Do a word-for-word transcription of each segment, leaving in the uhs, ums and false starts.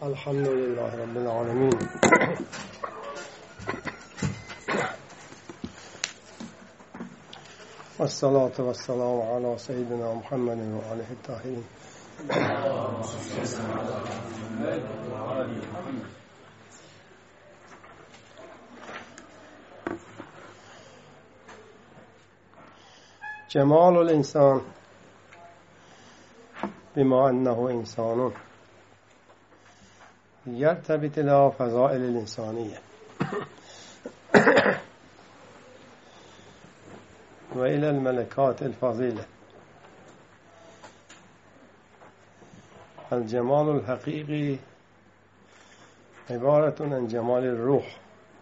الحمد لله رب العالمين. والصلاة والسلام على سيدنا محمد وآله الطاهرين. جمال الإنسان بما أنه إنسان يرتبط إلى فضائل الإنسانية وإلى الملكات الفضيلة. الجمال الحقيقي عبارة عن جمال الروح،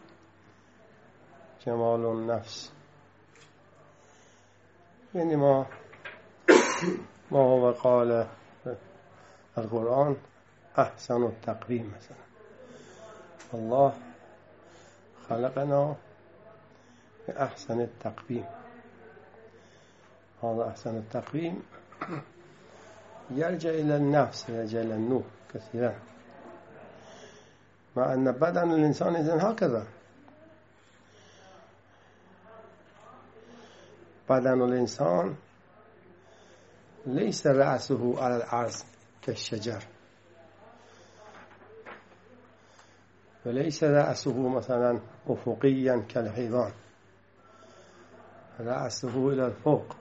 جمال النفس، يعني ما ما هو قال القرآن أحسن التقويم. مثلا الله خلقنا بأحسن التقويم. هذا أحسن التقويم يرجع إلى النفس، يرجع إلى النور كثيرا، مع أن بدن الإنسان إذن هكذا. بدن الإنسان ليس رأسه على الأرض كالشجر، وليس رأسه مثلا أفقيا كالحيوان، رأسه إلى الفوق.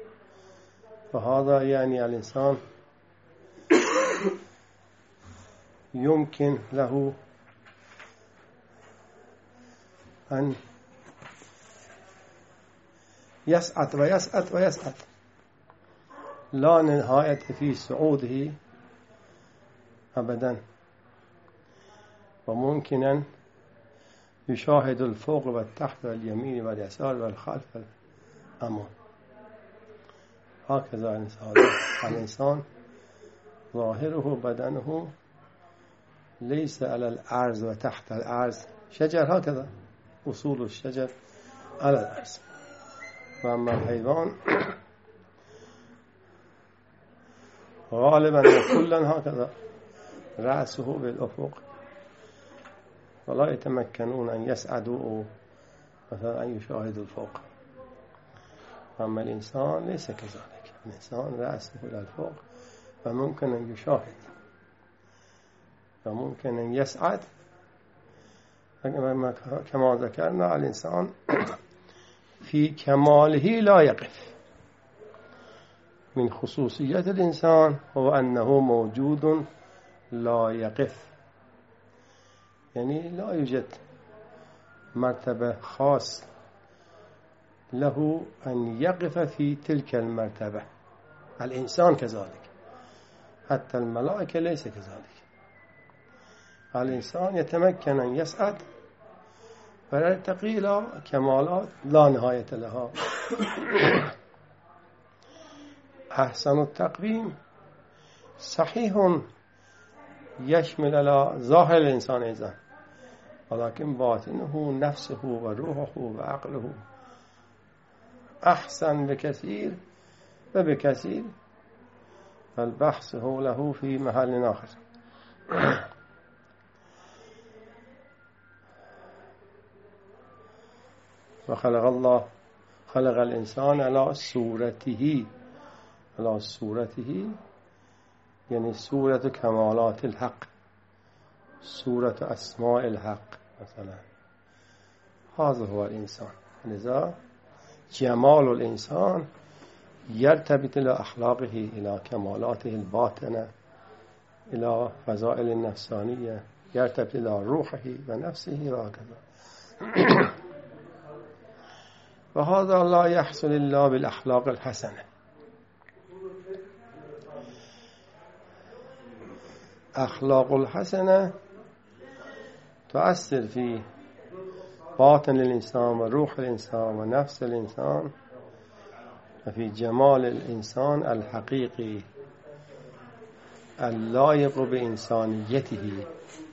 فهذا يعني الإنسان يمكن له أن يسعد ويسعد ويسعد، لا نهاية في صعوده أبدا، وممكن أن يشاهد الفوق والتحت واليمين واليسار والخلف والأمام. هكذا الإنسان الإنسان ظاهره بدنه ليس على الأرض وتحت الأرض. شجر هكذا، أصول الشجر على الأرض، وأما الحيوان غالبا وكلا هكذا رأسه بالأفق، ولا يتمكنون أن يسعدوا مثلا أن يشاهدوا الفوق. أما الإنسان ليس كذلك، الإنسان رأسه إلى الفوق، فممكن أن يشاهد وممكن أن يسعد. كما ذكرنا الإنسان في كماله لا يقف. من خصوصية الإنسان هو أنه موجود لا يقف، يعني لا يوجد مرتبة خاص له أن يقف في تلك المرتبة. الإنسان كذلك، حتى الملائكة ليس كذلك. الإنسان يتمكن أن يسعد ويرتقي إلى كمالات لا نهاية لها. أحسن التقويم صحيح يشمل على ظاهر الإنسان أيضا، ولكن باطنه نفسه وروحه وعقله أحسن بكثير وبكثير، فالبحث هو له في محل آخر. وخلق الله خلق الإنسان على صورته، على صورته يعني صورة كمالات الحق، صورة أسماء الحق مثلا. هذا هو الإنسان. لذا جمال الإنسان يرتبط إلى أخلاقه، إلى كمالاته الباطنة، إلى فضائل النفسانية، يرتبط إلى روحه ونفسه وهكذا. وهذا لا يحصل إلا بالأخلاق الحسنة. أخلاق الحسنة تؤثر في باطن الإنسان وروح الإنسان ونفس الإنسان وفي جمال الإنسان الحقيقي اللائق بإنسانيته.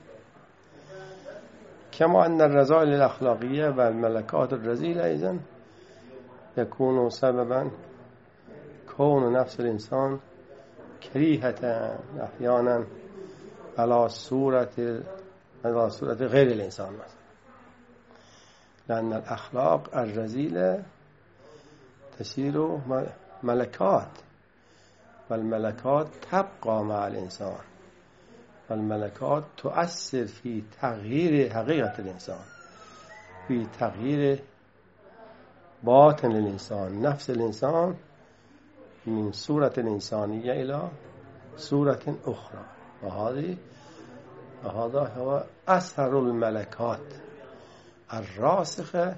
كما أن الرذائل الأخلاقية والملكات الرذيلة أيضا يكون سببا كون نفس الإنسان كريهة أحيانا على صورة على صورة غير الإنسان مثلا، لأن الأخلاق الرذيلة تسير ملكات، والملكات تبقى مع الإنسان، والملكات تؤثر في تغيير حقيقة الإنسان، في تغيير باطن الإنسان، نفس الإنسان من صورة إنسانية إلى صورة أخرى. وهذه وهذا هو أثر الملكات الراسخة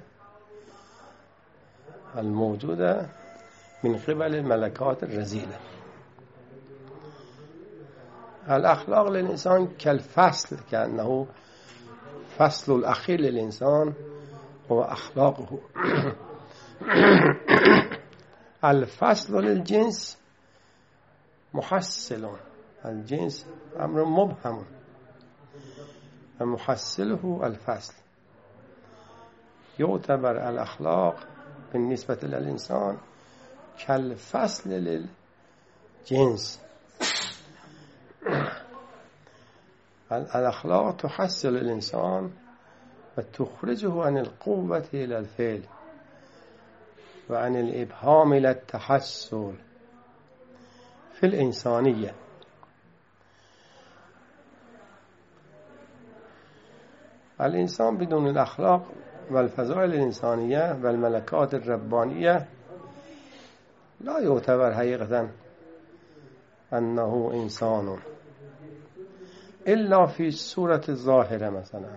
الموجودة من قبل الملكات الرذيلة. الأخلاق للإنسان كالفصل، كأنه فصل الأخير للإنسان هو أخلاقه. الفصل للجنس محصل، الجنس أمر مبهم، ومحصله الفصل. يعتبر الأخلاق بالنسبة للإنسان كالفصل للجنس. الأخلاق تحصل الإنسان وتخرجه عن القوة إلى الفعل، وعن الإبهام إلى التحصل في الإنسانية. الإنسان بدون الأخلاق والفضائل الإنسانية والملكات الربانية لا يعتبر حقيقة أنه إنسان إلا في الصورة الظاهرة. مثلا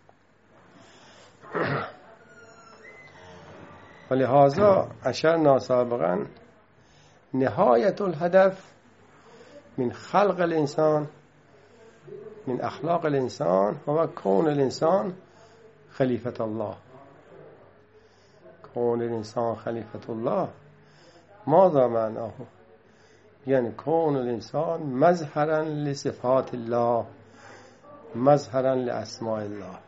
ولهذا أشرنا سابقا نهاية الهدف من خلق الإنسان، من أخلاق الإنسان، هو كون الإنسان خليفة الله. كون الإنسان خليفة الله ماذا معناه؟ يعني كون الإنسان مظهرا لصفات الله، مظهرا لأسماء الله.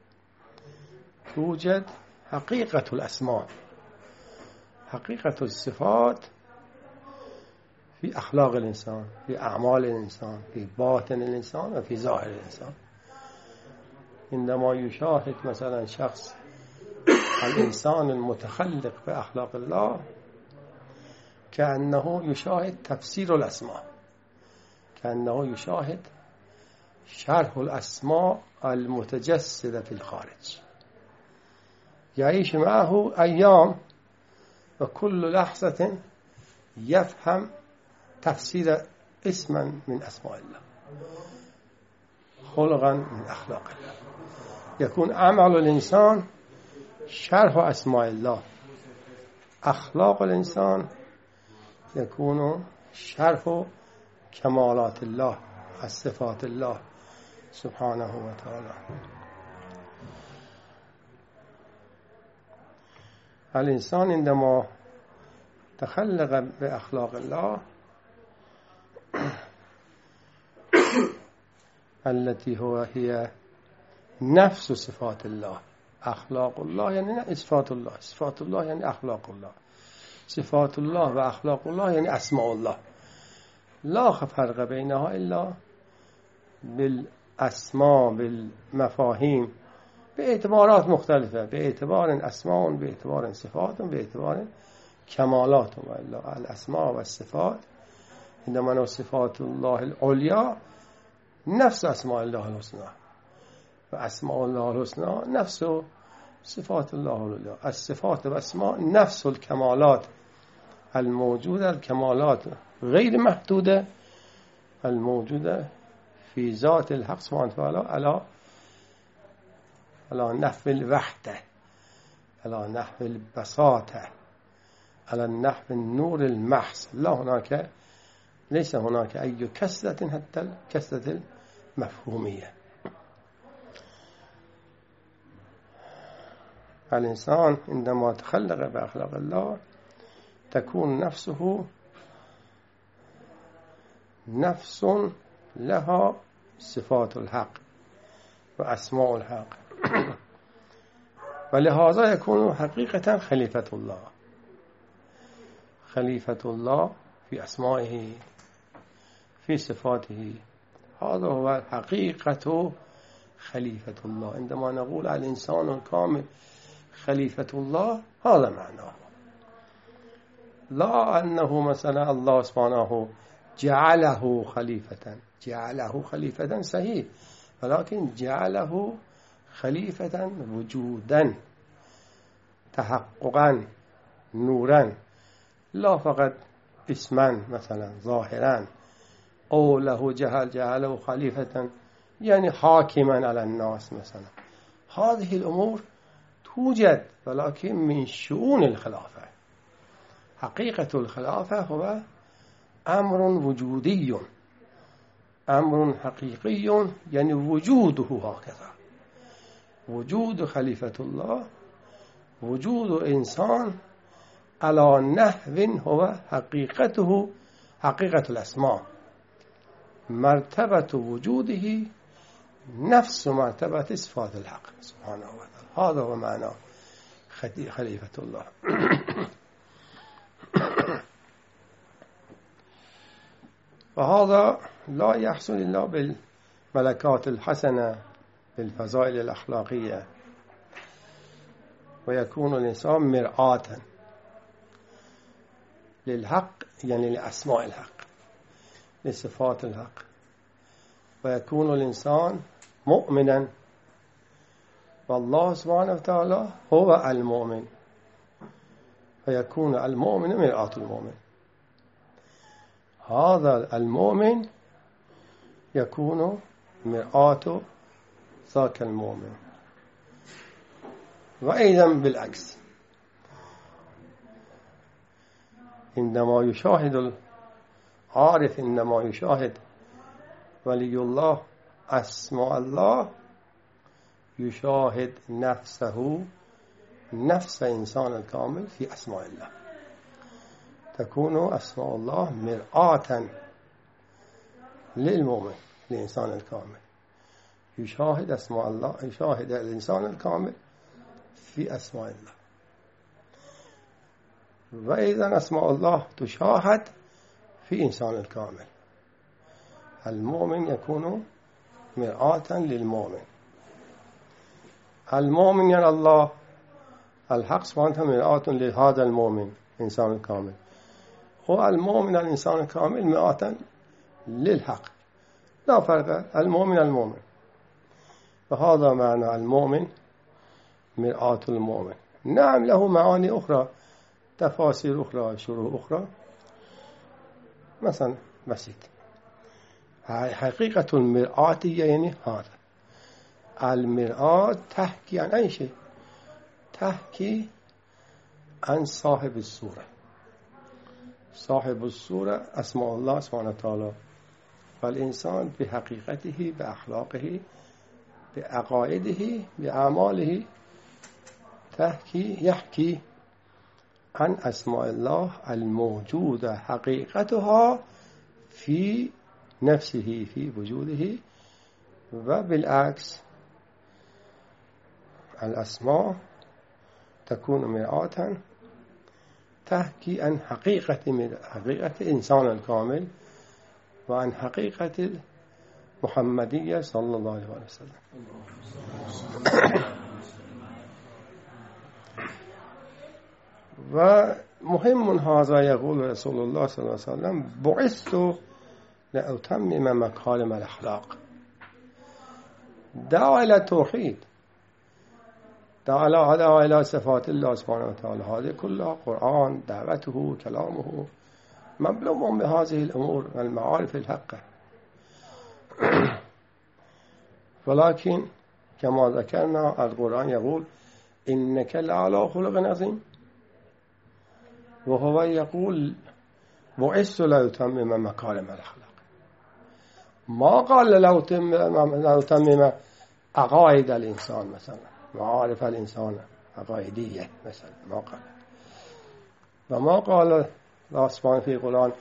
توجد حقيقة الأسماء، حقيقة الصفات في أخلاق الإنسان، في أعمال الإنسان، في باطن الإنسان وفي ظاهر الإنسان. عندما يشاهد مثلا شخص الإنسان المتخلق بأخلاق الله، كأنه يشاهد تفسير الأسماء، كأنه يشاهد شرح الأسماء المتجسدة في الخارج. يعيش معه أيام وكل لحظة يفهم تفسير اسما من أسماء الله، خلقا من أخلاق الله. يكون عمل الإنسان شرح أسماء الله، أخلاق الإنسان يكون شرح كمالات الله، صفات الله سبحانه وتعالى. الإنسان عندما تخلق بأخلاق الله التي هو هي نفس صفات الله. أخلاق الله يعني صفات الله، صفات الله يعني أخلاق الله، صفات الله وأخلاق الله يعني أسماء الله. لا فرق بينها إلا بالأسماء، بالمفاهيم، باعتبارات مختلفة، باعتبار أسماء، باعتبار صفات، باعتبار كمالات. الأسماء والصفات عندما صفات الله العليا نفس أسماء الله الحسنى، وأسماء الله الحسنى نفس صفات الله العليا. الصفات والأسماء نفس الكمالات الموجودة، الكمالات غير محدودة الموجودة في ذات الحق سبحانه وتعالى على على نحو الوحدة، على نحو البساطة، على نحو النور المحض. لا هناك ليس هناك أي كسرة حتى الكسرة المفهومية. الإنسان عندما تخلق بأخلاق الله تكون نفسه نفس لها صفات الحق وأسماء الحق، ولهذا يكون حقيقة خليفة الله. خليفة الله في أسمائه، في صفاته. هذا هو حقيقة خليفة الله. عندما نقول الإنسان الكامل خليفة الله هذا معناه، لا أنه مثلا الله سبحانه جعله خليفة. جعله خليفة صحيح، ولكن جعله خليفة وجودا تحققا نورا، لا فقط اسما مثلا ظاهرا. أو له جهل جعله خليفة يعني حاكما على الناس مثلا. هذه الأمور توجد، ولكن من شؤون الخلافة. حقيقة الخلافة هو أمر وجودي، أمر حقيقي، يعني وجوده هكذا. وجود خليفة الله وجود إنسان على نحو هو حقيقته حقيقة الأسماء. مرتبة وجوده نفس مرتبة صفات الحق سبحانه وتعالى. هذا هو معنى خليفة الله. وهذا لا يحصل إلا بالملكات الحسنة، بالفضائل الأخلاقية. ويكون الإنسان مرآة للحق، يعني لأسماء الحق، لصفات الحق. ويكون الإنسان مؤمنا، والله سبحانه وتعالى هو المؤمن، فيكون المؤمن مرآة المؤمن. هذا المؤمن يكون مرآة ذاك المؤمن. وأيضا بالعكس، عندما يشاهد العارف، عندما يشاهد ولي الله أسماء الله، يشاهد نفسه نفس إنسان الكامل في أسماء الله. تكون أسماء الله مرآة للمؤمن، للإنسان الكامل. يشاهد أسماء الله، يشاهد الإنسان الكامل في أسماء الله. وإذا أسماء الله تشاهد في إنسان الكامل. المؤمن يكون مرآة للمؤمن. المؤمن يرى الله، الحق سبحانه مرآة لهذا المؤمن إنسان الكامل. والمؤمن الإنسان الكامل مرآة للحق، لا فرق. المؤمن المؤمن. فهذا معنى المؤمن مرآة المؤمن. نعم له معاني أخرى، تفاسير أخرى، شروح أخرى. مثلا بسيط، حقيقة المرآة يعني هذا. المرآة تحكي عن أي شيء، تحكي عن صاحب الصورة. صاحب الصورة أسماء الله سبحانه وتعالى. فالإنسان بحقيقته، بأخلاقه، بعقائده، بأعماله تحكي يحكي عن أسماء الله الموجودة حقيقتها في نفسه، في وجوده. وبالعكس الأسماء تكون مرآة تحكي عن حقيقة حقيقة الإنسان الكامل، وعن حقيقة المحمدية صلى الله عليه وسلم. ومهم هذا، يقول رسول الله صلى الله عليه وسلم: بعثت لأتمم مكارم الأخلاق. دعا إلى التوحيد، دعا إلى صفات الله سبحانه وتعالى. هذه كلها قرآن، دعوته، كلامه مبلوم بهذه الأمور والمعارف الحقة. ولكن كما ذكرنا القرآن يقول: إنك لعلى خلق عظيم. وهو يقول: بعثت لأتمم مكارم الأخلاق. ما قال لأتمم عقائد الإنسان مثلا، معارف الإنسان عقائدية مثلا، ما قال. وما قال الله سبحانه في القرآن: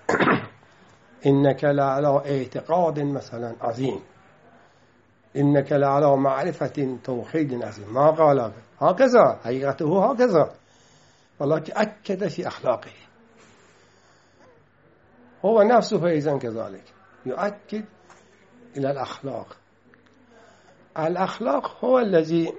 إنك لعلى اعتقاد مثلا عظيم، إنك لعلى معرفة توحيد عظيم. ما قال هكذا، حقيقته هكذا، ولكن أكد في أخلاقه. هو نفسه إذن كذلك يؤكد إلى الأخلاق. الأخلاق هو الذي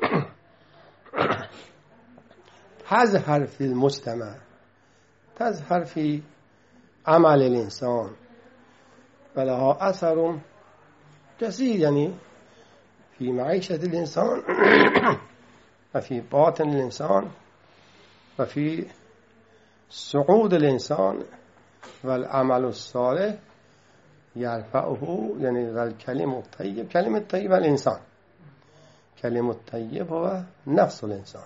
تظهر في المجتمع، تظهر في عمل الإنسان ولها أثر كثير يعني في معيشة الإنسان وفي باطن الإنسان وفي صعود الإنسان. والعمل الصالح يرفعه يعني والكلم الطيب، كلمة الطيب الإنسان، كلمة الطيب هو نفس الإنسان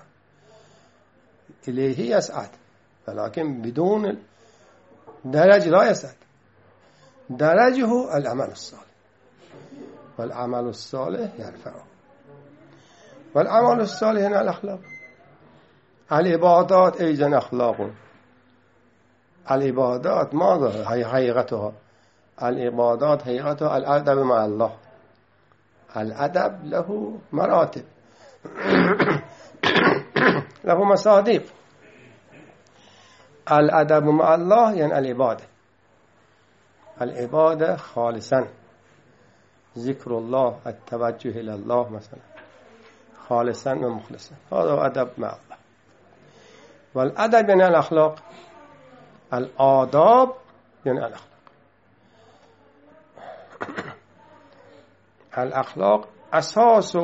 إليه يسعد، ولكن بدون درج لا يسعد، درجه العمل الصالح، والعمل الصالح يرفعه. والعمل الصالح هنا الأخلاق. العبادات أيضا أخلاق. العبادات ماذا هي حقيقتها؟ العبادات حقيقتها الأدب مع الله. الأدب له مراتب له مصادق. الأدب مع الله يعني العبادة، العبادة خالصا، ذكر الله، التوجه إلى الله مثلا خالصا ومخلصا، هذا أدب مع الله. والأدب يعني الأخلاق. الآداب يعني الأخلاق. الأخلاق أساس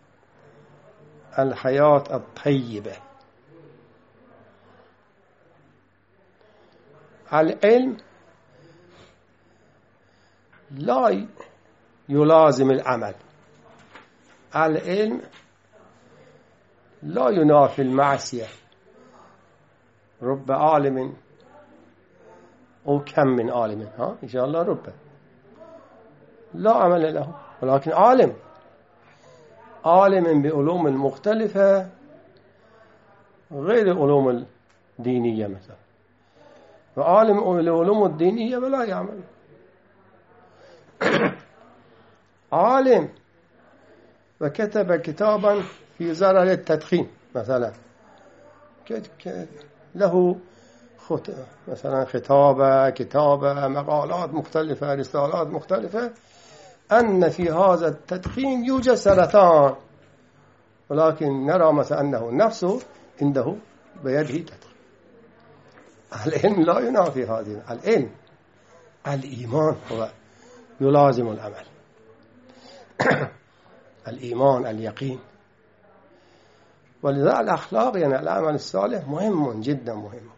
الحياة الطيبة. العلم لا يلازم العمل، العلم لا ينافي المعصية. رب عالم أو كم من عالم، ها إن شاء الله رب لا عمل له، ولكن عالم عالم بعلوم المختلفة غير العلوم الدينية مثلا، وعالم بالعلوم الدينية ولا يعمل. عالم وكتب كتابا في ضرر التدخين مثلا، له خط مثلا خطابة كتابة مقالات مختلفة رسالات مختلفة أن في هذا التدخين يوجد سرطان، ولكن نرى مثلا أنه نفسه عنده بيده تدخين. العلم لا ينافي هذه. العلم الإيمان هو يلازم العمل. الإيمان اليقين. ولذا الأخلاق يعني العمل الصالح مهم جدا مهم.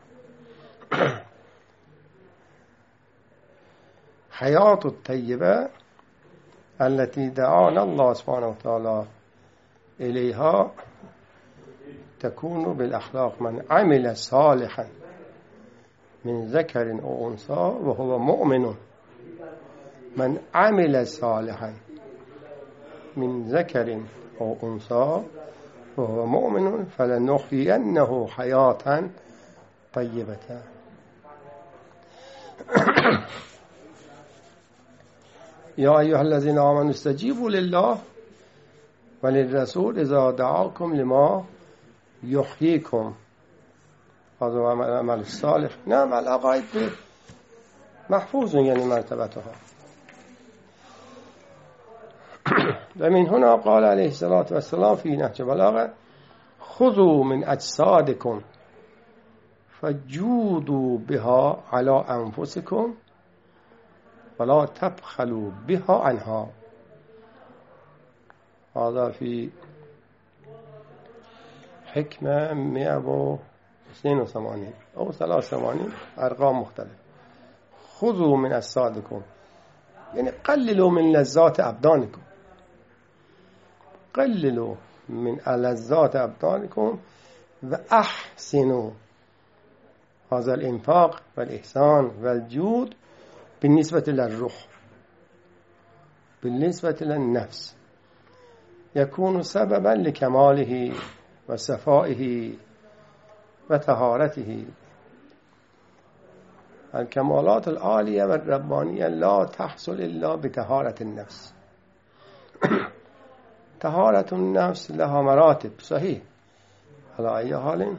حياة الطيبة التي دعانا الله سبحانه وتعالى إليها تكون بالأخلاق. من عمل صالحا من ذكر أو أنثى وهو مؤمن، من عمل صالحا من ذكر أو أنثى وهو مؤمن فلنحيينه حياة طيبة. يا أيها الذين آمنوا استجيبوا لله وللرسول إذا دعاكم لما يحييكم. هذا هو العمل الصالح. نعم العقائد محفوظ يعني مرتبتها. ومن هنا قال عليه الصلاة والسلام في نهج البلاغة: خذوا من أجسادكم فجودوا بها على أنفسكم ولا تبخلوا بها عنها. هذا في حكمة مئة واثنين وثمانين أو ثلاثة وثمانين، أرقام مختلفة. خذوا من أجسادكم يعني قللوا من لذات أبدانكم، قللوا من لذات أبدانكم وأحسنوا. هذا الإنفاق والإحسان والجود بالنسبة للروح، بالنسبة للنفس، يكون سببا لكماله وصفائه وطهارته. الكمالات العالية والربانية لا تحصل إلا بطهارة النفس. طهارة النفس لها مراتب صحيح. على أي حال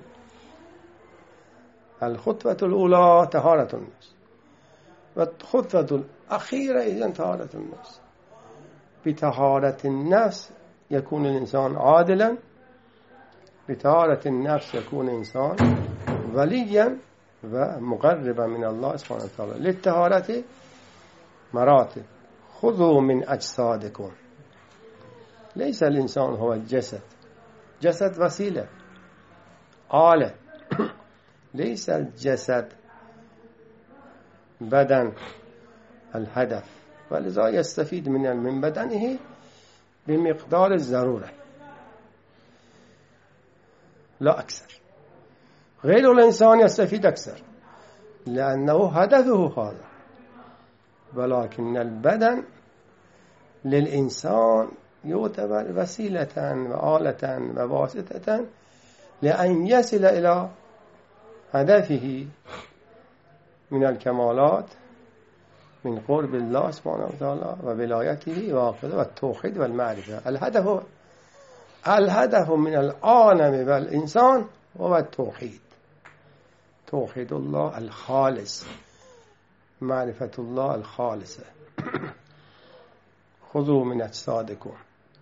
الخطوة الأولى طهارة النفس، والخطوة الأخيرة إذن طهارة النفس. بطهارة النفس يكون الإنسان عادلا، بطهارة النفس يكون إنسان وليا ومقربا من الله سبحانه وتعالى. للطهارة مراتب. خذوا من أجسادكم. ليس الإنسان هو الجسد، جسد وسيلة آلة، ليس الجسد بدن الهدف، ولذا يستفيد من من بدنه بمقدار الضرورة لا أكثر. غير الإنسان يستفيد أكثر لأنه هدفه هذا، ولكن البدن للإنسان يعتبر وسيلة وآلة وواسطة لأن يصل إلى هدفه من الكمالات، من قرب الله سبحانه وتعالى وولايته والتوحيد والمعرفة. الهدف الهدف من العالم والإنسان هو التوحيد، توحيد الله الخالص، معرفة الله الخالصة. خذوا من أجسادكم.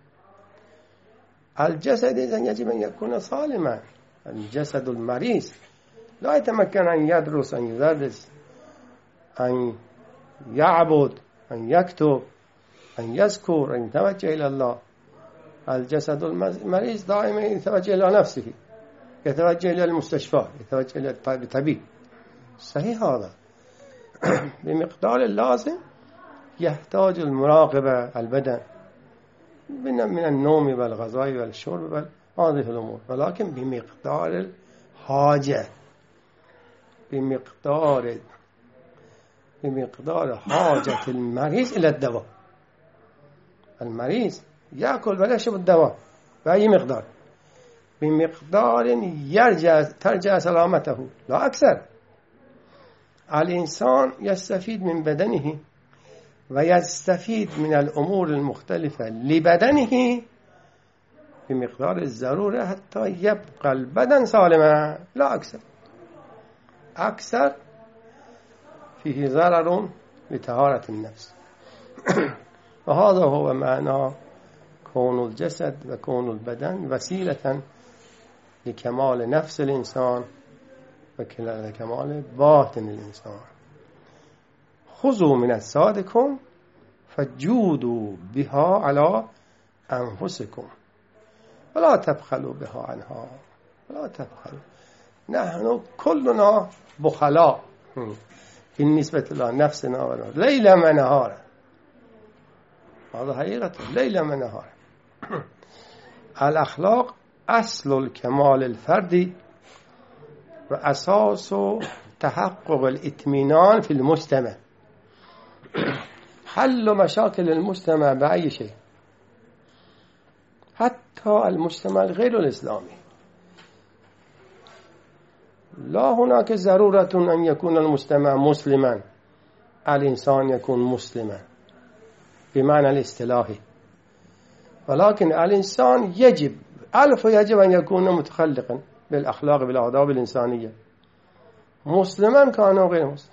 الجسد إذن يجب أن يكون سالما. الجسد المريض لا يتمكن أن يدرس، أن يدرس، أن يعبد، أن يكتب، أن يذكر، أن يتوجه إلى الله. الجسد المريض دائما يتوجه إلى نفسه، يتوجه إلى المستشفى، يتوجه إلى الطبيب. صحيح هذا بمقدار اللازم يحتاج المراقبة البدن من النوم والغذاء والشرب وهذه الأمور، ولكن بمقدار الحاجة، بمقدار بمقدار حاجة المريض إلى الدواء. المريض يأكل ولا يشرب الدواء بأي مقدار، بمقدار يرجع ترجع سلامته لا أكثر. الإنسان يستفيد من بدنه ويستفيد من الأمور المختلفة لبدنه بمقدار الضرورة حتى يبقى البدن سالما لا أكثر. أكثر فيه ضرر لطهارة النفس. وهذا هو معنى كون الجسد وكون البدن وسيلة لكمال نفس الإنسان وكمال باطن الإنسان. خذوا من أجسادكم فجودوا بها على أنفسكم ولا تبخلوا بها عنها، ولا تبخلوا. نحن كلنا بخلاء بالنسبة إلى نفسنا ليلا ونهارا. هذا حقيقة ليلا ونهارا. الأخلاق أصل الكمال الفردي وأساس تحقق الاطمئنان في المجتمع. حل مشاكل المجتمع بأي شيء، حتى المجتمع غير الإسلامي. لا هناك ضرورة أن يكون المجتمع مسلما، الإنسان يكون مسلما بمعنى الاصطلاحي، ولكن الإنسان يجب ألف يجب أن يكون متخلقا بالأخلاق بالآداب الإنسانية، مسلما كان أو غير مسلم.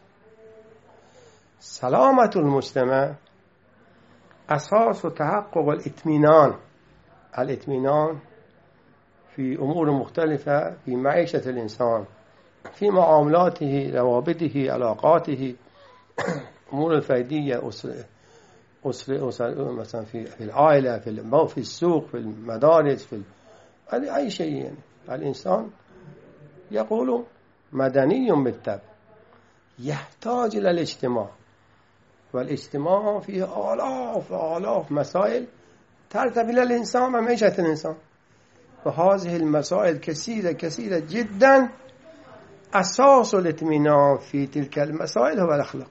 سلامة المجتمع أساس تحقق الاطمئنان، الاطمئنان في أمور مختلفة في معيشة الإنسان، في معاملاته، روابطه، علاقاته، أمور الفردية، أسر أسر أسر مثلا في في العائلة، في في السوق، في المدارس، في أي شيء. يعني الإنسان يقول مدني بالطبع، يحتاج إلى الاجتماع، والاجتماع فيه آلاف آلاف مسائل ترتبط إلى الإنسان ومعيشة الإنسان، وهذه المسائل كثيرة كثيرة جدا. أساس الاطمئنان في تلك المسائل هو الأخلاق،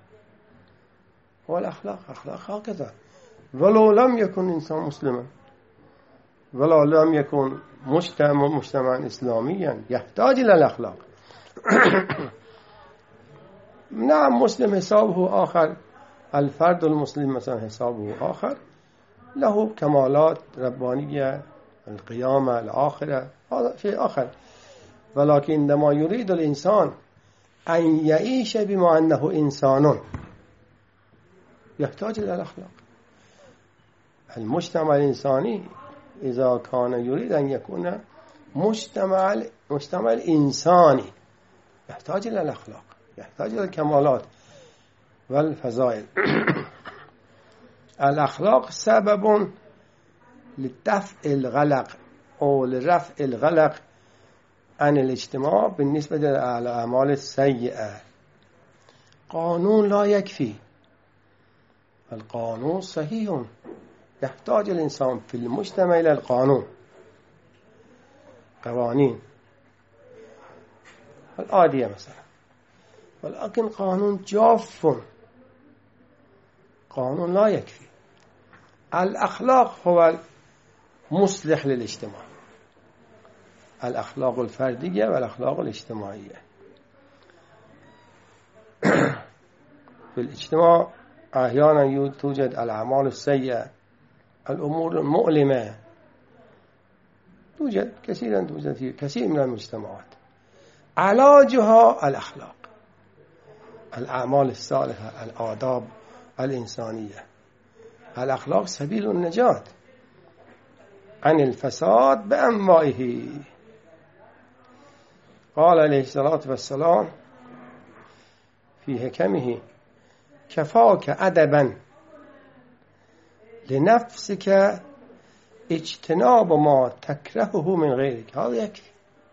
هو الأخلاق. أخلاق هكذا، ولو لم يكن إنسان مسلما، ولو لم يكن مجتمع مجتمعا إسلاميا، يحتاج إلى الأخلاق. نعم مسلم حسابه آخر، الفرد المسلم مثلا حسابه آخر، له كمالات ربانية، القيامة، الآخرة، هذا شيء آخر. ولكن عندما يريد الإنسان أن يعيش بما أنه إنسان يحتاج إلى الأخلاق. المجتمع الإنساني إذا كان يريد أن يكون مجتمع مجتمع إنساني يحتاج إلى الأخلاق، يحتاج إلى الكمالات والفضائل. الأخلاق سبب لدفع الغلق أو لرفع الغلق عن الاجتماع بالنسبة للأعمال السيئة. قانون لا يكفي، القانون صحيح، يحتاج الإنسان في المجتمع إلى القانون، قوانين العادية مثلا، ولكن قانون جاف، قانون لا يكفي. الأخلاق هو المصلح للاجتماع، الأخلاق الفردية والأخلاق الاجتماعية. في الاجتماع أحيانا توجد الأعمال السيئة، الأمور المؤلمة، توجد كثيرا، توجد في كثير من المجتمعات. علاجها الأخلاق، الأعمال الصالحة، الآداب الإنسانية. الأخلاق سبيل النجاة عن الفساد بأنواعه. قال عليه الصلاة والسلام في حكمه: كفاك أدبا لنفسك اجتناب ما تكرهه من غيرك. هذا يكفي،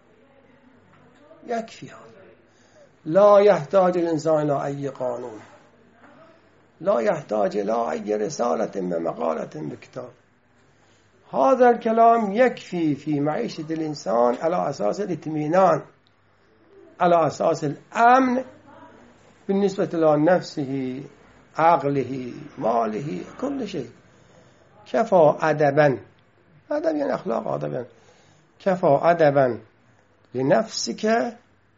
يكفي هذا. لا يحتاج الإنسان إلى أي قانون، لا يحتاج إلى أي رسالة ومقالة بكتاب. هذا الكلام يكفي في معيشة الإنسان على أساس الاطمئنان، على أساس الأمن بالنسبة لنفسه، عقله، ماله، كل شيء. كفى أدبا، أدب يعني أخلاق، أدب يعني كفى أدبا لنفسك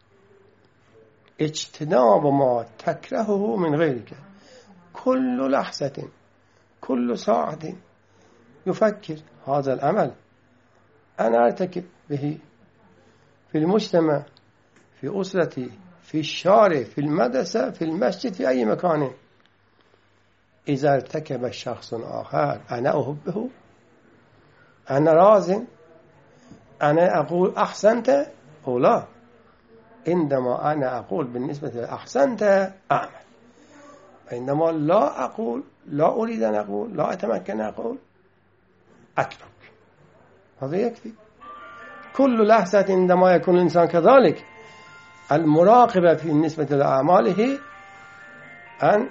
اجتناب ما تكرهه من غيرك. كل لحظة، كل ساعة يفكر هذا العمل أنا أرتكب به في المجتمع، في أسرتي، في الشارع، في المدرسة، في المسجد، في أي مكان. إذا ارتكب الشخص آخر أنا أحبه، أنا راضٍ، أنا أقول أحسنت أو لا. عندما أنا أقول بالنسبة لأحسنت أعمل، عندما لا أقول، لا أريد أن أقول، لا أتمكن أن أقول، أترك. هذا يكفي. كل لحظة عندما يكون الإنسان كذلك، المراقبة في بالنسبة لأعماله أن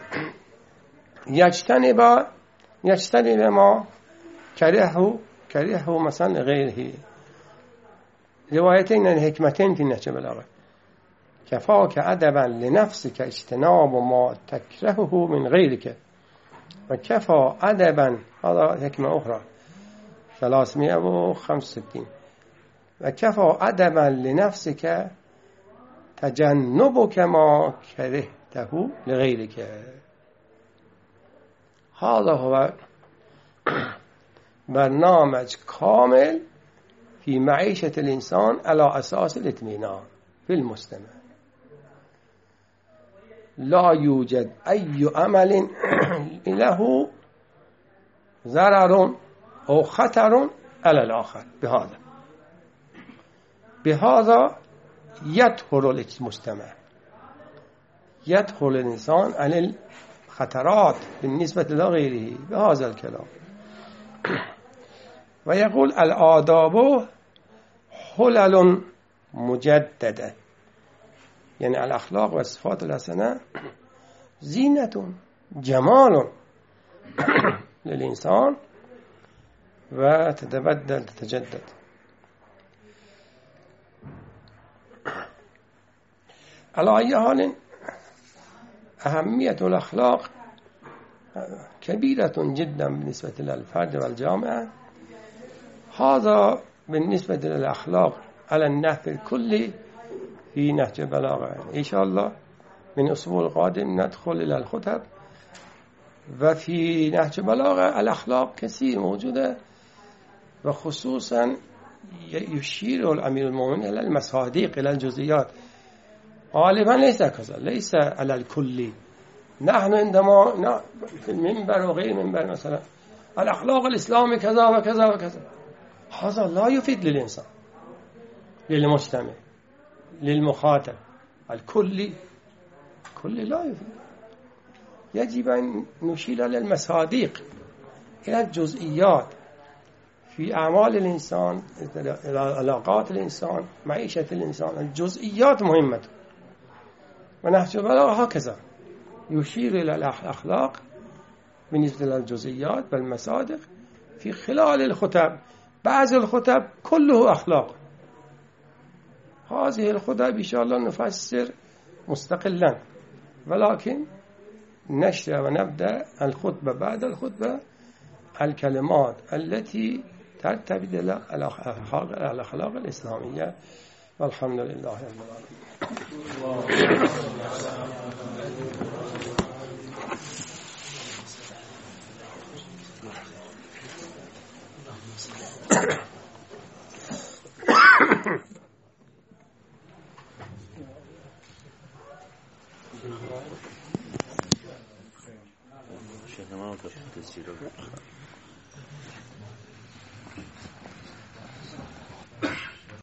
يجتنب يجتنب ما كرهه كرهه مثلا غيره. روايتين الحكمتين في النهج البلاغة: كفاك أدبا لنفسك اجتناب ما تكرهه من غيرك، وكفى أدبا، هذا حكمة أخرى ثلاثمائة وخمسة وستين، وكفى أدبا لنفسك تجنبك ما كرهته لغيرك. هذا هو برنامج كامل في معيشة الإنسان على أساس الاطمئنان في المجتمع. لا يوجد أي عمل له ضرر أو خطر على الآخر. بهذا بهذا يدخل المجتمع، يدخل الإنسان عن الخطرات بالنسبة لغيره بهذا الكلام. ويقول: الآداب حلل مجددة، يعني الأخلاق والصفات الحسنة زينة، جمال للإنسان، وتتبدل، تتجدد. على أي حال أهمية الأخلاق كبيرة جدا بالنسبة للفرد والجامعة. هذا بالنسبة للأخلاق على النحو الكلي في نهج البلاغة. إن شاء الله من الأسبوع القادم ندخل إلى الخطب. وفي نهج البلاغة الأخلاق كثير موجودة، وخصوصا يشير الأمير المؤمنين إلى المصادق، إلى الجزئيات. غالبا ليس كذا، ليس على الكلي. نحن عندما في المنبر وغير المنبر مثلا الأخلاق الإسلامي كذا وكذا وكذا. هذا لا يفيد للإنسان، للمجتمع، للمخاطب الكلي، كل لا يفيد. يجب أن نشير إلى المصادق، إلى الجزئيات في أعمال الإنسان، إلى علاقات الإنسان، معيشة الإنسان. الجزئيات مهمة، ونهج البلاغة هكذا يشير إلى الأخلاق بالنسبة للجزئيات والمصادق في خلال الخطب. بعض الخطب كله أخلاق، هذه الخطب إن شاء الله نفسر مستقلا، ولكن نشرع ونبدأ الخطبة بعد الخطبة الكلمات التي ترتبط إلى الأخلاق الإسلامية. والحمد لله رب العالمين. شيخ ما وقفت التسجيل.